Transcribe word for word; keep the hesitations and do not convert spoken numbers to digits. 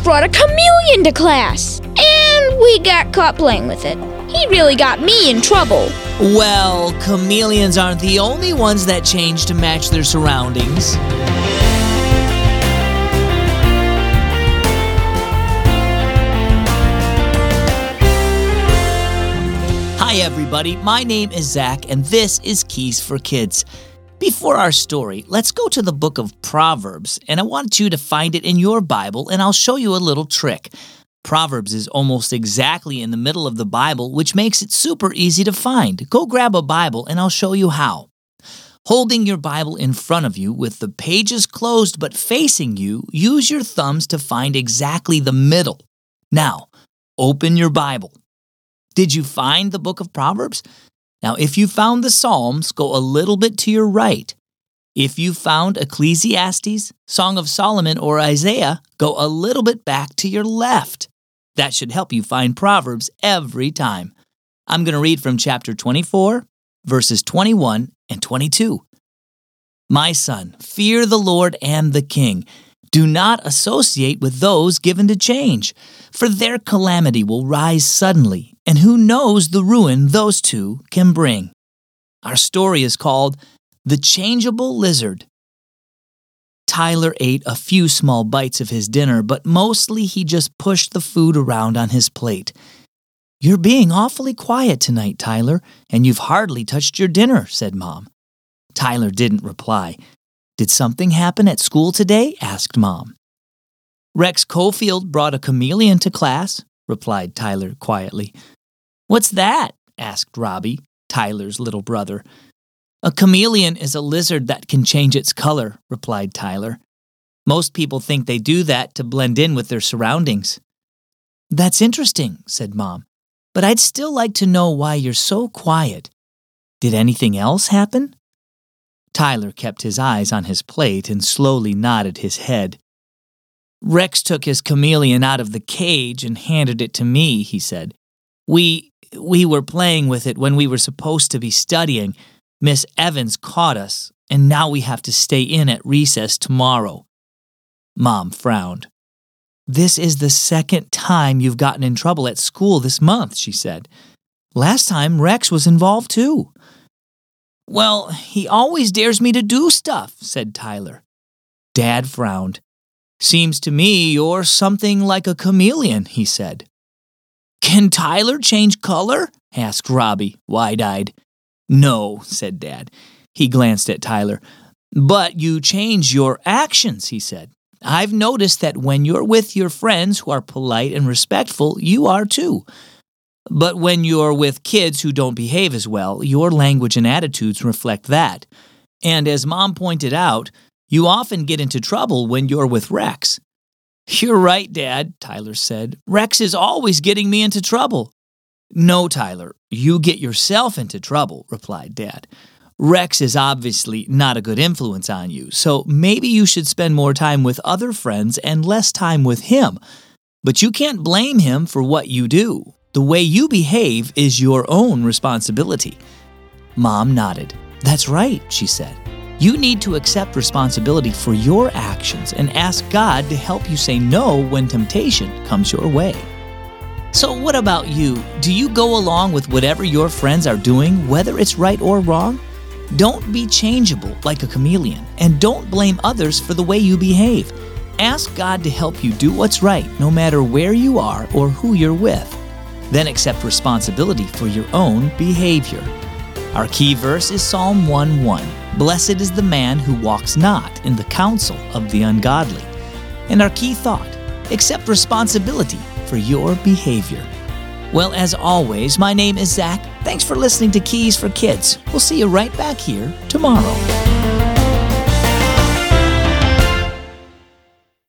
brought a chameleon to class, and we got caught playing with it. He really got me in trouble. Well, chameleons aren't the only ones that change to match their surroundings. Hi everybody, my name is Zach and this is Keys for Kids. Before our story, let's go to the book of Proverbs, and I want you to find it in your Bible, and I'll show you a little trick. Proverbs is almost exactly in the middle of the Bible, which makes it super easy to find. Go grab a Bible and I'll show you how. Holding your Bible in front of you with the pages closed but facing you, use your thumbs to find exactly the middle. Now, open your Bible. Did you find the book of Proverbs? Now, if you found the Psalms, go a little bit to your right. If you found Ecclesiastes, Song of Solomon, or Isaiah, go a little bit back to your left. That should help you find Proverbs every time. I'm going to read from chapter twenty-four, verses twenty-one and twenty-two. My son, fear the Lord and the king. Do not associate with those given to change, for their calamity will rise suddenly, and who knows the ruin those two can bring. Our story is called The Changeable Lizard. Tyler ate a few small bites of his dinner, but mostly he just pushed the food around on his plate. You're being awfully quiet tonight, Tyler, and you've hardly touched your dinner, said Mom. Tyler didn't reply. Did something happen at school today? Asked Mom. Rex Cofield brought a chameleon to class, replied Tyler quietly. What's that? Asked Robbie, Tyler's little brother. A chameleon is a lizard that can change its color, replied Tyler. Most people think they do that to blend in with their surroundings. That's interesting, said Mom, but I'd still like to know why you're so quiet. Did anything else happen? Tyler kept his eyes on his plate and slowly nodded his head. Rex took his chameleon out of the cage and handed it to me, he said. We, we were playing with it when we were supposed to be studying. Miss Evans caught us, and now we have to stay in at recess tomorrow. Mom frowned. This is the second time you've gotten in trouble at school this month, she said. Last time Rex was involved too. Well, he always dares me to do stuff, said Tyler. Dad frowned. Seems to me you're something like a chameleon, he said. Can Tyler change color? Asked Robbie, wide-eyed. No, said Dad. He glanced at Tyler. But you change your actions, he said. I've noticed that when you're with your friends who are polite and respectful, you are too. But when you're with kids who don't behave as well, your language and attitudes reflect that. And as Mom pointed out, you often get into trouble when you're with Rex. You're right, Dad, Tyler said. Rex is always getting me into trouble. No, Tyler, you get yourself into trouble, replied Dad. Rex is obviously not a good influence on you, so maybe you should spend more time with other friends and less time with him. But you can't blame him for what you do. The way you behave is your own responsibility. Mom nodded. That's right, she said. You need to accept responsibility for your actions and ask God to help you say no when temptation comes your way. So what about you? Do you go along with whatever your friends are doing, whether it's right or wrong? Don't be changeable like a chameleon, and don't blame others for the way you behave. Ask God to help you do what's right, no matter where you are or who you're with. Then accept responsibility for your own behavior. Our key verse is Psalm one one. Blessed is the man who walks not in the counsel of the ungodly. And our key thought, accept responsibility for your behavior. Well, as always, my name is Zach. Thanks for listening to Keys for Kids. We'll see you right back here tomorrow.